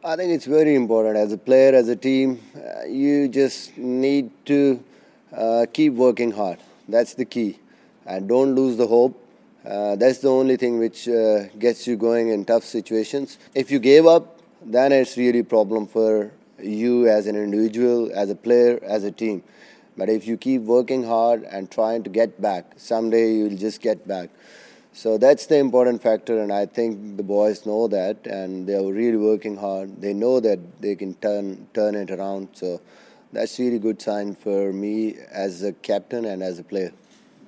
I think it's very important as a player, as a team. You just need to keep working hard. That's the key, and don't lose the hope. That's the only thing which gets you going in tough situations. If you gave up, then it's really a problem for you as an individual, as a player, as a team. But if you keep working hard and trying to get back, someday you'll just get back. So that's the important factor, and I think the boys know that, and they are really working hard. They know that they can turn it around. So that's really good sign for me as a captain and as a player.